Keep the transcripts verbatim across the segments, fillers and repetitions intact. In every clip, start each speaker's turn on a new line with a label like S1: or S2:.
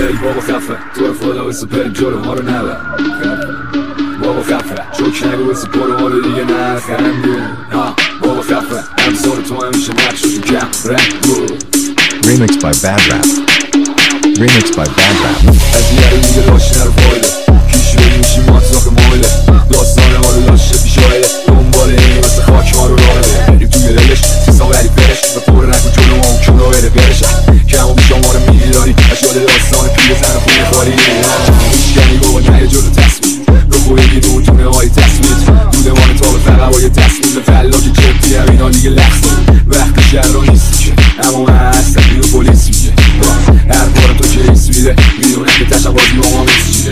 S1: ای بابا خفه تو رو خدا بسه بریم جلو ما رو نبر بابا خفه چوک نگو بسه برو ما رو دیگه نخندون بابا خفه همسار تو همیشه نقششو کم رنگ بود.
S2: Remixed by Bad Rap. Remixed by Bad Rap.
S1: از یه رو دیگه لاش نرو فایده کیشی بگی میشی ماتلاق مایله داستان ما رو لاشه پیشایده دنبال اینی مثل خاک ما رو راه بده بریم توی دلش سیسا بری فرش و پر نکن جلو ما اون کنو بره برشه کم و بیشا ما رو میداری اشیاد داستان پیر زن و خونه خالی میشکنی بابا نه جلو تصویر رو خوبه یه دون تونه های تصویر دوده ما رو تا به فقه های تصویر فلاک جدی هم اینا دیگه لحظه وقت شهر رو نیستی که اما من هستم بیرو پولیس میگه هر بار تو که ایس میده میدونه که تشم بازی با ما میسیده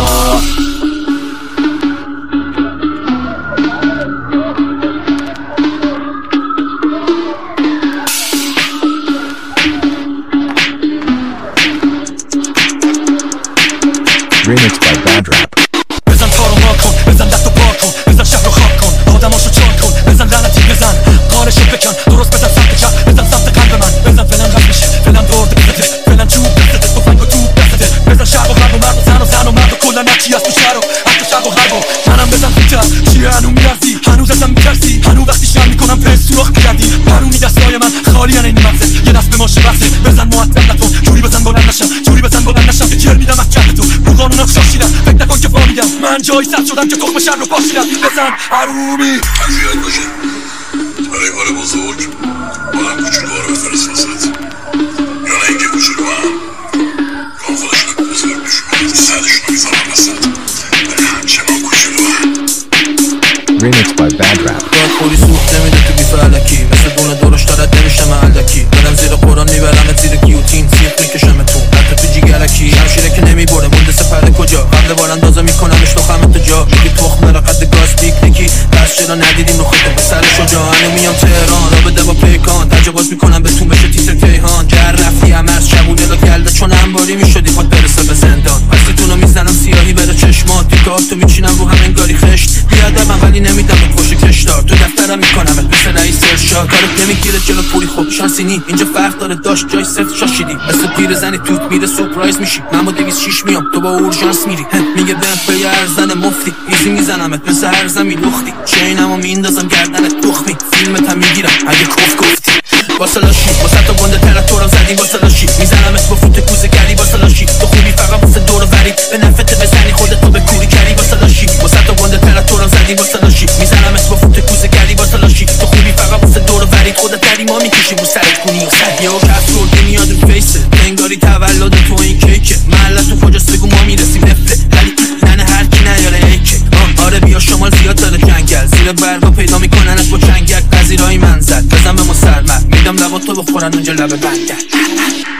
S2: Remixed by Bad Rap.
S3: بزن تارو ما کن بزن دستو پا کن بزن شهر رو خواب کن آدماشو چار کن بزن لعنتی بزن قارشو بکن درست بزن سمت چپ بزن سمت قلب من بزن فعلا رد میشه فعلا درد بزنه فعلا چوب دستته تفنگ و توپ دستته بزن شهر و غرب و مرد و زن و زن و مرد و کلا نقشی از تو شهر و حتی شهر و غرب و منم بزن فیتر چیه هنو میرزی هنوز ازم میترسی هنو وقتی شر میکنم پس سوراخ میگردی هنونی دستای من خالی ان این مغزه یه دست به ماشه بحثه بزن معطل نکن جوری بزن بلند نشم جوری بزن بلند نشم جر میدم از کف تو رو قانونا شاشیدم فکر نکن که فهمیدم من جایی سر شدم که تخم شر رو پاشیدم بزن حرومی
S4: هرجویت باشه برای کار بزرگ بادم کوچولوها رو بفرست وسط یا نه اینکه کوچولو هم کام خودشون بزرگ میشون سرشون رو میزنم وسط ولی همچنان کوچولو هم
S2: Remixed by Bad Rap.
S5: داد خوری سوخت نمیده تو بیفلکی مثل دونه درش دارد نمیشم علکی دارم زیر قرآن میبرم زیر گیوتین سیخ میکشم تو حتی تو جیگرکی شمشیره که نمیبره مونده سپر کجا قبل باراندازا میکنمش تو خمه تو جا میگی تخم را قد گاز پیکنیکی بس چرا ندیدیم رو خودم به سر شجا هنو میام تهران را بده با پیکان تجاوز میکنم به تو بشه تیتر کیهان جر رفتی هم از شبونه را گلده چون انباری میشدی خود برسه به زندان پستونو میزنم سیاهی بره چشمات دیگاه تو میچینم رو هم انگاری خشت بیادبم ولی نمیدم به پشت کشدار تو دفترم میکنم مثل رئیس ارشاد کارت نمیگیره جلو پولی خوب شانسی نی اینجا فرق داره داشت جای صفر شاشیدی مثل پیر زنی توت میره سورپرایز میشی من با دویست شیش میام تو با اورژانس میری میگه بهم به یه ارزن مفتی ایزی میزنمت مثل هر زمی لختی چینمو میندازم گردنت دخمی فیلمت هم میگیرم اگه کف گفتی واسه لاشی واسه تو گنده تراتورم زدی واسه لاشی میزنمت با فوت کوزه کردی واسه لاشی تو خوبی فقط واسه دور و بری به نفت بزنی خودتو به کوری کردی واسه لاشی واسه تو گنده تراتورم زدی واسه لاشی میزنمت با فوت کوزه کردی واسه لاشی تو خوبی فقط واسه دور و بری خودت دری ما میکشیم رو سرت کنی و سر یه کسر که میاد رو فیسه انگاری تولد تو این کیکه محلت تو کجاست بگو ما میرسیم نفله ولی ننه هر کی نیاره ایکه آره بیا شمال زیاد داره جنگل زیر برگا پیدا میکننت با چنگل پذیرایی منزل بزن به ما سرمت میدم لبا تو بخورن اونجا لب بنگل